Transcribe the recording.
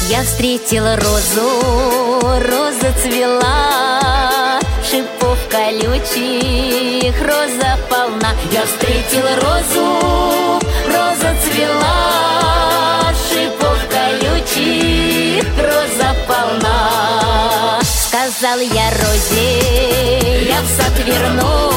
Я встретила розу, роза цвела, шипов колючих роза полна. Я встретила розу, роза цвела, шипов колючих роза полна. Сказал я розе, я в сад верну,